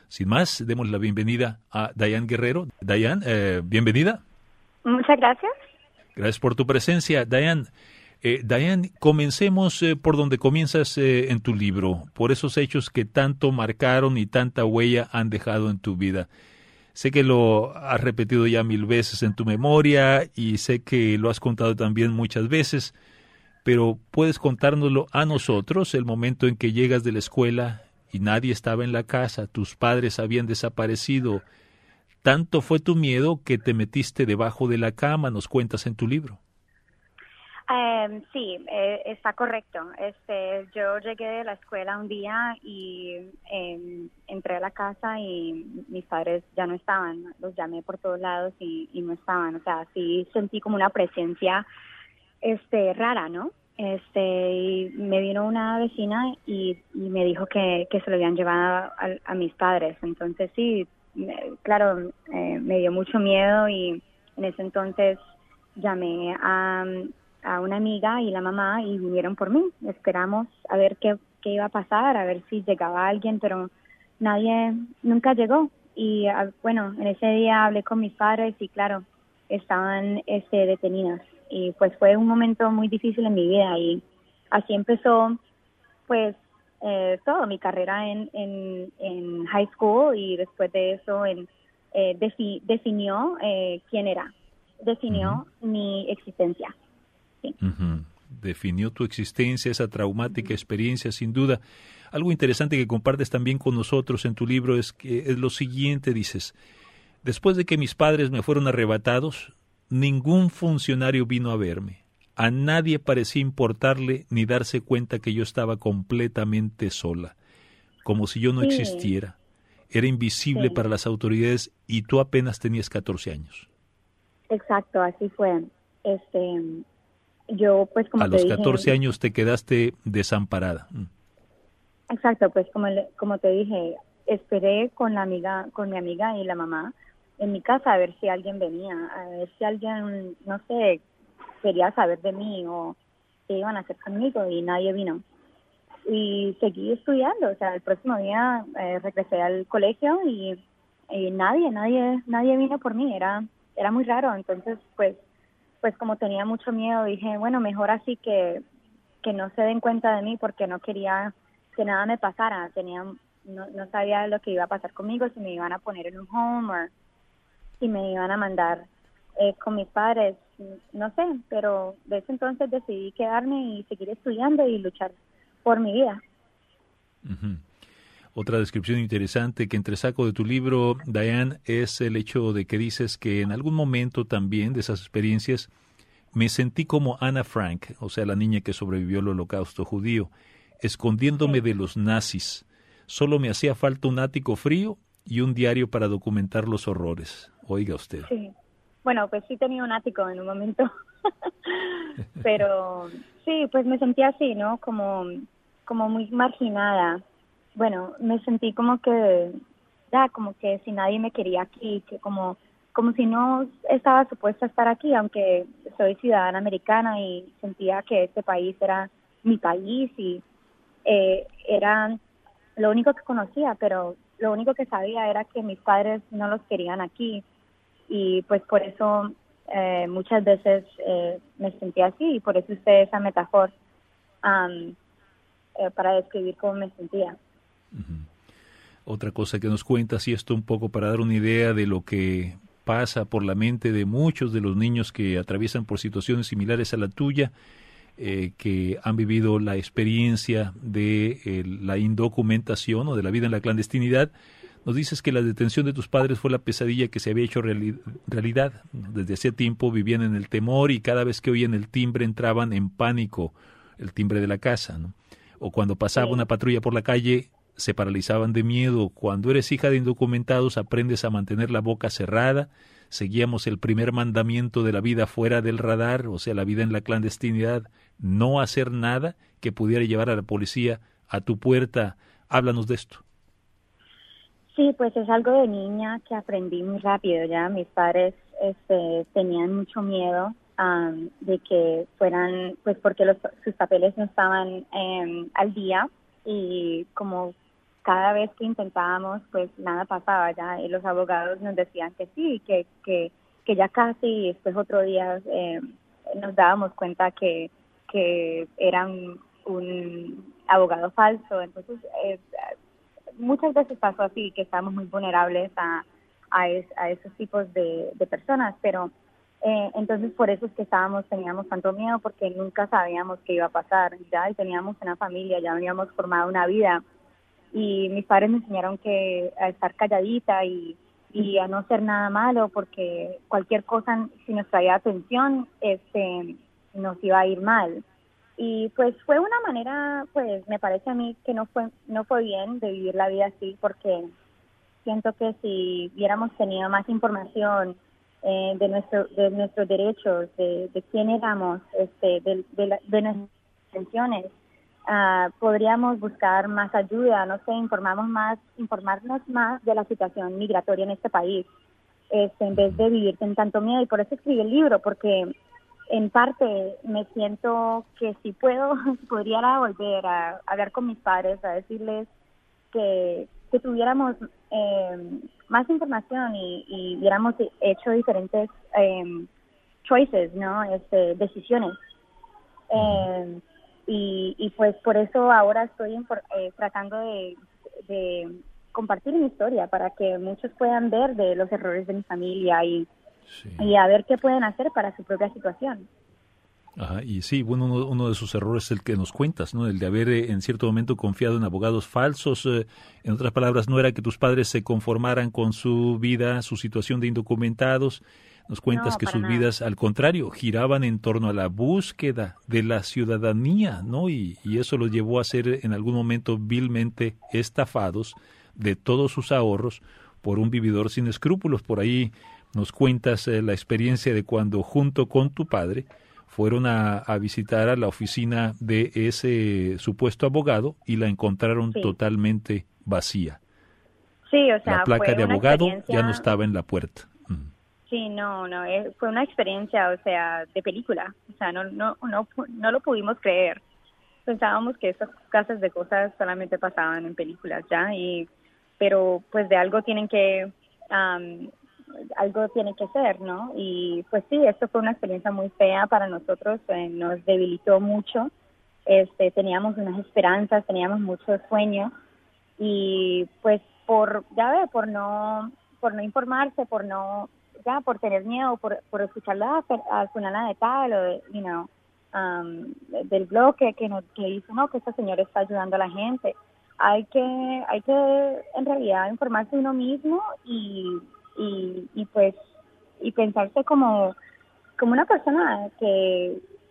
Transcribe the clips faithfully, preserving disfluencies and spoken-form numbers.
Sin más, demos la bienvenida a Diane Guerrero. Diane, eh, bienvenida. Muchas gracias. Gracias por tu presencia, Diane. Eh, Diane, comencemos eh, por donde comienzas eh, en tu libro, por esos hechos que tanto marcaron y tanta huella han dejado en tu vida. Sé que lo has repetido ya mil veces en tu memoria y sé que lo has contado también muchas veces, pero ¿puedes contárnoslo a nosotros el momento en que llegas de la escuela y nadie estaba en la casa, tus padres habían desaparecido? Tanto fue tu miedo que te metiste debajo de la cama, nos cuentas en tu libro. Um, sí, eh, está correcto. Este, yo llegué de la escuela un día y eh, entré a la casa y mis padres ya no estaban. Los llamé por todos lados y, y no estaban. O sea, sí sentí como una presencia, este, rara, ¿no? Este, y me vino una vecina y, y me dijo que, que se lo habían llevado a, a mis padres. Entonces sí, me, claro, eh, me dio mucho miedo y en ese entonces llamé a a una amiga y la mamá y vinieron por mí. Esperamos a ver qué, qué iba a pasar, a ver si llegaba alguien, pero nadie, nunca llegó. Y bueno, en ese día hablé con mis padres y claro, estaban este, detenidas. Y pues fue un momento muy difícil en mi vida y así empezó pues eh, todo, mi carrera en, en, en high school y después de eso en, eh, defi- definió eh, quién era, definió uh-huh. mi existencia. Sí. Uh-huh. Definió tu existencia, esa traumática uh-huh. experiencia, sin duda. Algo interesante que compartes también con nosotros en tu libro es que es lo siguiente, dices: después de que mis padres me fueron arrebatados, ningún funcionario vino a verme. A nadie parecía importarle ni darse cuenta que yo estaba completamente sola, como si yo no sí. existiera. Era invisible sí. para las autoridades y tú apenas tenías catorce años. Exacto, así fue. Este... Yo, pues, como a te los dije, catorce años te quedaste desamparada. Exacto, pues como le, como te dije, esperé con la amiga, con mi amiga y la mamá en mi casa a ver si alguien venía, a ver si alguien, no sé, quería saber de mí o qué iban a hacer conmigo y nadie vino. Y seguí estudiando, o sea, el próximo día eh, regresé al colegio y, y nadie, nadie, nadie vino por mí, era, era muy raro, entonces, pues, pues como tenía mucho miedo, dije, bueno, mejor así que, que no se den cuenta de mí porque no quería que nada me pasara. Tenía, no, no sabía lo que iba a pasar conmigo, si me iban a poner en un home o si me iban a mandar eh, con mis padres, no sé, pero desde entonces decidí quedarme y seguir estudiando y luchar por mi vida. Uh-huh. Otra descripción interesante que entresaco de tu libro, Diane, es el hecho de que dices que en algún momento también de esas experiencias me sentí como Ana Frank, o sea, la niña que sobrevivió al Holocausto judío, escondiéndome sí. de los nazis. Solo me hacía falta un ático frío y un diario para documentar los horrores. Oiga usted. Sí. Bueno, pues sí tenía un ático en un momento, pero sí, pues me sentía así, ¿no? Como, como muy marginada. Bueno, me sentí como que, ya, como que si nadie me quería aquí, que como, como si no estaba supuesta a estar aquí, aunque soy ciudadana americana y sentía que este país era mi país y eh, era lo único que conocía, pero lo único que sabía era que mis padres no los querían aquí y pues por eso eh, muchas veces eh, me sentía así y por eso usé esa metáfora um, eh, para describir cómo me sentía. Uh-huh. Otra cosa que nos cuentas, y esto un poco para dar una idea de lo que pasa por la mente de muchos de los niños que atraviesan por situaciones similares a la tuya, eh, que han vivido la experiencia de eh, la indocumentación o de la vida en la clandestinidad. Nos dices que la detención de tus padres fue la pesadilla que se había hecho reali- realidad. Desde hacía tiempo vivían en el temor y cada vez que oían el timbre entraban en pánico, el timbre de la casa, ¿no? O cuando pasaba sí. una patrulla por la calle se paralizaban de miedo. Cuando eres hija de indocumentados aprendes a mantener la boca cerrada. Seguíamos el primer mandamiento de la vida fuera del radar, o sea, la vida en la clandestinidad, no hacer nada que pudiera llevar a la policía a tu puerta. Háblanos de esto. Sí, pues es algo de niña que aprendí muy rápido ya. Mis padres este, tenían mucho miedo um, de que fueran, pues porque los, sus papeles no estaban eh, al día y como cada vez que intentábamos, pues nada pasaba ya, y los abogados nos decían que sí, que, que, que ya casi, y después otro día eh, nos dábamos cuenta que, que eran un abogado falso. Entonces, eh, muchas veces pasó así, que estábamos muy vulnerables a, a, es, a esos tipos de, de personas, pero eh, entonces por eso es que estábamos, teníamos tanto miedo, porque nunca sabíamos qué iba a pasar, ya, y teníamos una familia, ya habíamos formado una vida, y mis padres me enseñaron que a estar calladita y, y a no hacer nada malo, porque cualquier cosa, si nos traía atención, este, nos iba a ir mal. Y pues fue una manera, pues me parece a mí que no fue no fue bien de vivir la vida así, porque siento que si hubiéramos tenido más información eh, de nuestro de nuestros derechos, de, de quién éramos, este, de, de, la, de nuestras intenciones, uh, podríamos buscar más ayuda, no sé, informamos más, informarnos más de la situación migratoria en este país, este, en vez de vivir con tanto miedo. Y por eso escribí el libro, porque en parte me siento que si puedo, podría volver a hablar con mis padres, a decirles que, que tuviéramos eh, más información y, y hubiéramos hecho diferentes eh, choices, ¿no? Este, decisiones. Eh, y, y pues por eso ahora estoy eh, tratando de, de compartir mi historia para que muchos puedan ver de los errores de mi familia y Sí. y a ver qué pueden hacer para su propia situación. Ajá, y sí, bueno, uno, uno de esos errores es el que nos cuentas, ¿no? El de haber eh, en cierto momento confiado en abogados falsos. Eh, en otras palabras, no era que tus padres se conformaran con su vida, su situación de indocumentados. Nos cuentas No, que sus nada. vidas, al contrario, giraban en torno a la búsqueda de la ciudadanía, ¿no? Y, y eso los llevó a ser en algún momento vilmente estafados de todos sus ahorros por un vividor sin escrúpulos. Por ahí nos cuentas eh, la experiencia de cuando junto con tu padre fueron a, a visitar a la oficina de ese supuesto abogado y la encontraron sí. totalmente vacía. Sí, o sea, la placa fue de una abogado experiencia... ya no estaba en la puerta. Mm. Sí, no, no, eh, fue una experiencia, o sea, de película. O sea, no, no, no, no lo pudimos creer. Pensábamos que esas clases de cosas solamente pasaban en películas, ¿ya? Y, pero pues de algo tienen que... Um, algo tiene que ser, ¿no? Y pues sí, esto fue una experiencia muy fea para nosotros, eh, nos debilitó mucho, este, teníamos unas esperanzas, teníamos muchos sueños y pues por, ya ve, por no, por no informarse, por no, ya, por tener miedo, por, por escuchar la, a fulana de tal o de, you know, um, del bloque que nos, que dice, no, que esta señora está ayudando a la gente. Hay que, hay que en realidad informarse uno mismo y Y, y pues y pensarse como como una persona que,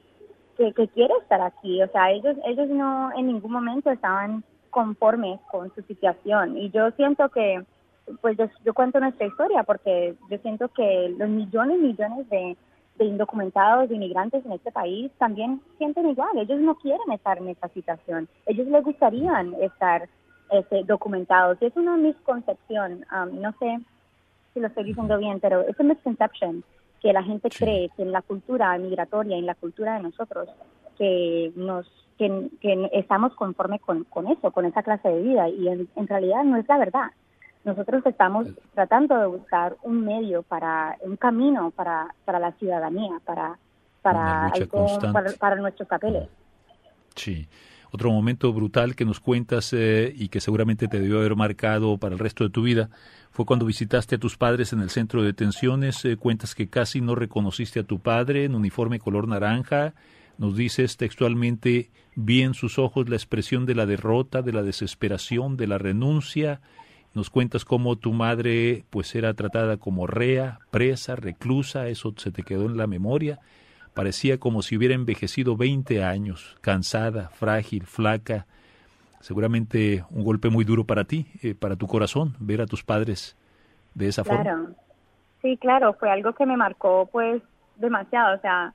que que quiere estar aquí. O sea, ellos ellos no en ningún momento estaban conformes con su situación, y yo siento que pues yo, yo cuento nuestra historia porque yo siento que los millones y millones de, de indocumentados, de inmigrantes en este país también sienten igual. Ellos no quieren estar en esta situación, ellos les gustaría estar este, documentados, y es una misconcepción. Um, no sé si lo estoy diciendo bien, pero es una misconception que la gente Sí. cree que en la cultura migratoria, en la cultura de nosotros, que nos que, que estamos conformes con, con eso, con esa clase de vida, y en, en realidad no es la verdad. Nosotros estamos tratando de buscar un medio para, un camino para, para la ciudadanía, para, para, algo, para, para nuestros papeles. Sí. Otro momento brutal que nos cuentas eh, y que seguramente te debió haber marcado para el resto de tu vida fue cuando visitaste a tus padres en el centro de detenciones. Eh, cuentas que casi no reconociste a tu padre en uniforme color naranja. Nos dices textualmente, vi en sus ojos la expresión de la derrota, de la desesperación, de la renuncia. Nos cuentas cómo tu madre pues era tratada como rea, presa, reclusa. Eso se te quedó en la memoria. Parecía como si hubiera envejecido veinte años, cansada, frágil, flaca. Seguramente un golpe muy duro para ti, eh, para tu corazón, ver a tus padres de esa claro. forma. Claro, sí, claro, fue algo que me marcó pues demasiado. O sea,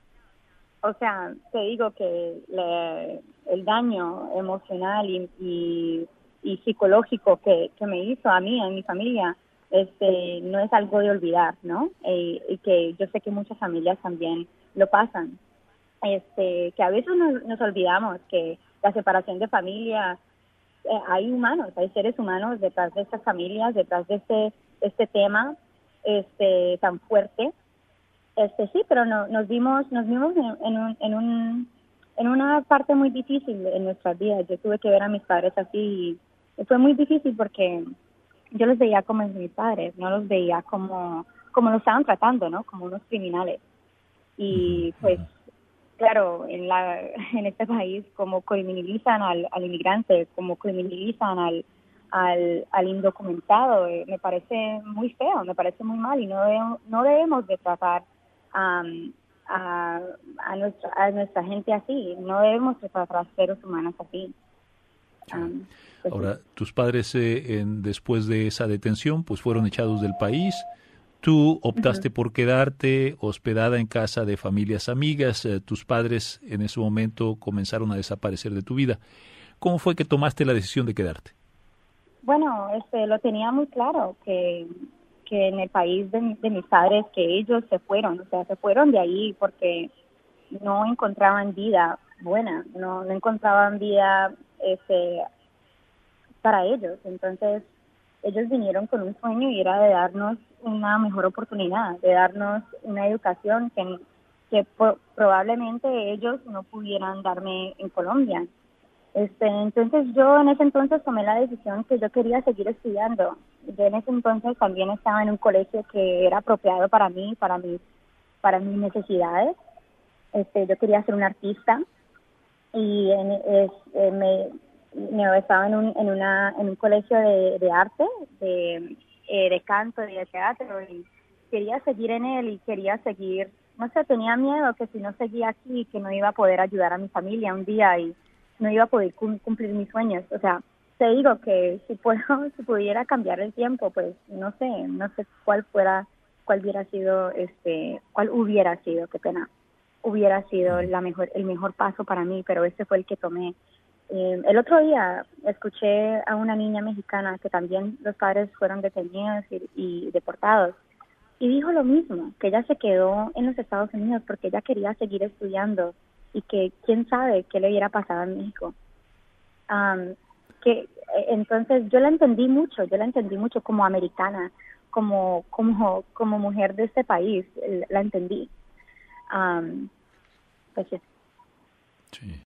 o sea, te digo que le, el daño emocional y, y, y psicológico que, que me hizo a mí, a mi familia, este, no es algo de olvidar, ¿no? Eh, y que yo sé que muchas familias también lo pasan, este, que a veces nos, nos olvidamos que la separación de familia eh, hay humanos, hay seres humanos detrás de estas familias, detrás de este, este tema este tan fuerte. Este sí, pero no, nos vimos, nos vimos en, en, un, en, un, en una parte muy difícil en nuestras vidas. Yo tuve que ver a mis padres así y fue muy difícil porque yo los veía como mis padres, no los veía como, como los estaban tratando, ¿no? Como unos criminales. Y pues, claro, en, la, en este país, como criminalizan al, al inmigrante, como criminalizan al, al, al indocumentado, eh, me parece muy feo, me parece muy mal y no debemos, no debemos de tratar um, a, a, nuestra, a nuestra gente así, no debemos de tratar a seres humanos así. Um, pues, Ahora, tus padres eh, en, después de esa detención pues fueron echados del país. Tú optaste uh-huh. por quedarte hospedada en casa de familias amigas. Eh, tus padres en ese momento comenzaron a desaparecer de tu vida. ¿Cómo fue que tomaste la decisión de quedarte? Bueno, este, lo tenía muy claro que, que en el país de, de mis padres, que ellos se fueron, o sea, se fueron de ahí porque no encontraban vida buena, no, no encontraban vida este, para ellos. Entonces, ellos vinieron con un sueño y era de darnos una mejor oportunidad, de darnos una educación que, que po- probablemente ellos no pudieran darme en Colombia. Este, entonces yo en ese entonces tomé la decisión que yo quería seguir estudiando. Yo en ese entonces también estaba en un colegio que era apropiado para mí, para mis, para mis necesidades. Este, yo quería ser una artista y en, es, eh, me, me estaba en un, en una, en un colegio de, de arte, de, eh, de canto y de teatro y quería seguir en él y quería seguir, no sé, tenía miedo que si no seguía aquí que no iba a poder ayudar a mi familia un día y no iba a poder cumplir mis sueños. O sea, te digo que si puedo, si pudiera cambiar el tiempo, pues no sé, no sé cuál fuera, cuál hubiera sido, este, cuál hubiera sido, qué pena, hubiera sido la mejor, el mejor paso para mí, pero ese fue el que tomé. Eh, el otro día escuché a una niña mexicana que también los padres fueron detenidos y, y deportados y dijo lo mismo, que ella se quedó en los Estados Unidos porque ella quería seguir estudiando y que quién sabe qué le hubiera pasado en México. Um, que entonces yo la entendí mucho, yo la entendí mucho como americana, como como como mujer de este país, la entendí. Um, pues sí. Sí.